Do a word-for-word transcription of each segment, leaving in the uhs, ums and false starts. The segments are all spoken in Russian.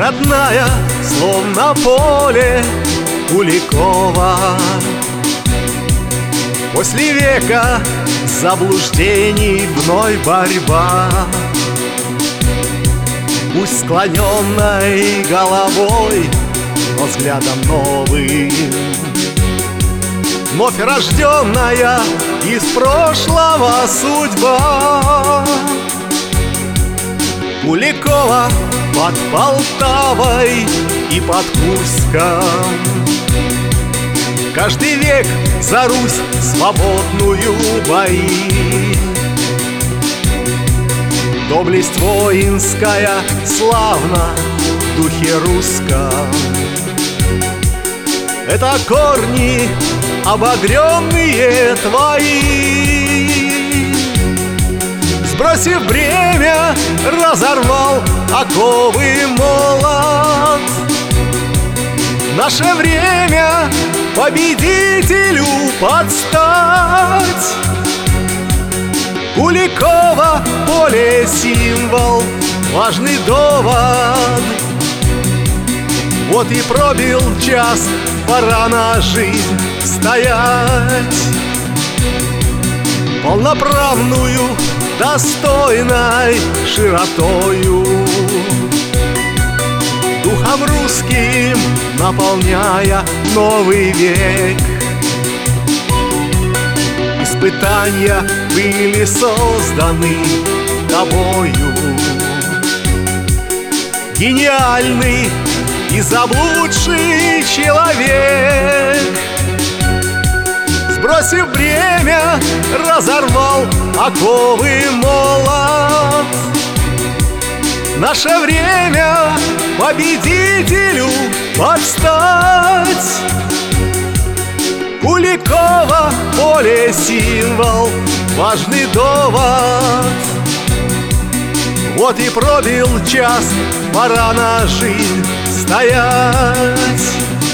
родная, словно поле Куликова. После века заблуждений вновь борьба. Пусть склоненной головой, но взглядом новым, вновь рожденная из прошлого судьба. Куликова под Полтавой и под Курском. Каждый век за Русь свободную бои. Доблесть воинская славна в духе русском. Это корни обогренные твои. Сбросив бремя, разорвал оковы молот. Наше время победителю подстать. Куликова поле символ, важный довод. Вот и пробил час, пора на жизнь стоять. Полноправную, достойной широтою, духом русским наполняя новый век. Испытания были созданы тобою. Гениальный и заблудший человек, сбросив бремя, разорвал оковы молот. Наше время победителю подстать. Куликова поле символ, важный довод. Вот и пробил час, пора на жизнь стоять.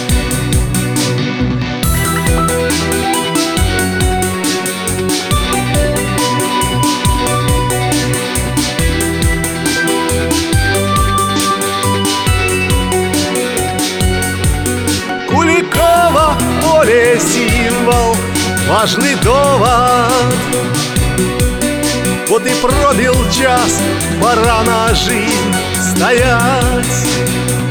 Куликова поле символ, важный довод. Вот и пробил час, пора на жизнь стоять.